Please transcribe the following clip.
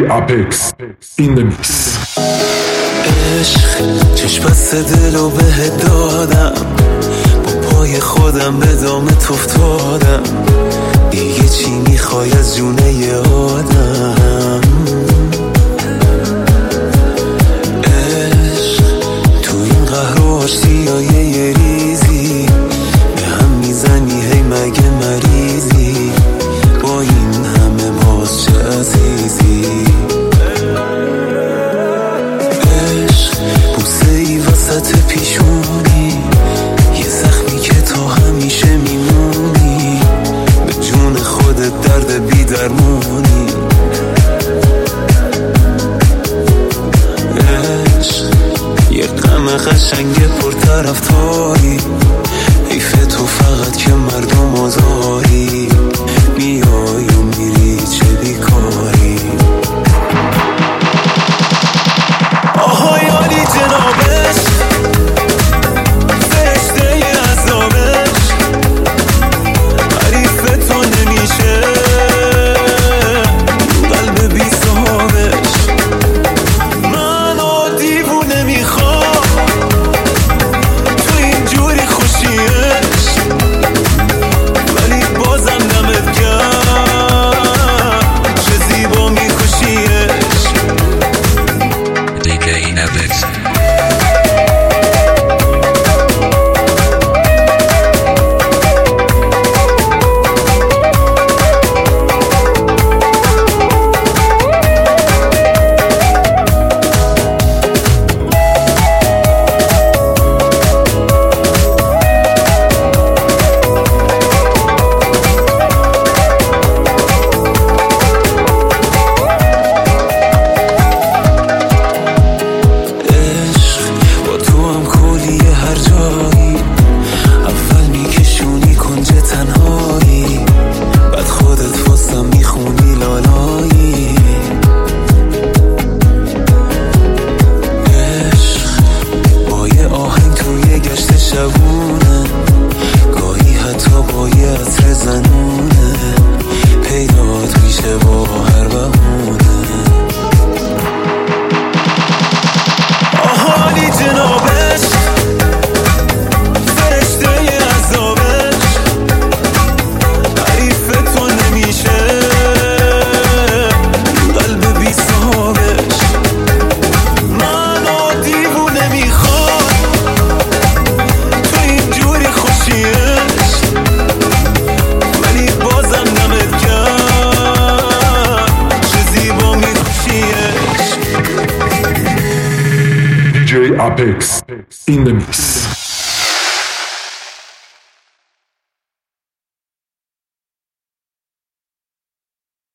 Apex in the mix. عشق چشم بست دلو بهت دادم، با پای خودم به دامت افتادم، دیگه چی میخوای از جونه ی آدم؟ عشق تو این قهر و آشتیای یه ریزی به هم میزنی، هی مگه مریضی؟ با این همه باز چه عزیزی؟ وسط پیشونی یه زخمی که تا همیشه میمونی، به جون خودت درد بی درمونی. عشق یه غم قشنگ پرطرفداری، حیف تو فقط که مردم آزاری، میای و میری چه بیکاری. آهای عالی جنابش، فرشته عذابش، حریف تو نمیشه قلب بی صحابش. منو دیوونه میخوام تو اینجوری خوشیش، ولی بازم دمت گرم چه زیبا میکشیش. دیگه این Apex. گاهی حتی با یه عطر زنونه پیدات میشه با هر بهونه. آهالی جنابش، فرشته عذابش، حریف تو نمیشه قلب بی صحابش. منو دیوونه میخوام Apex in the mix.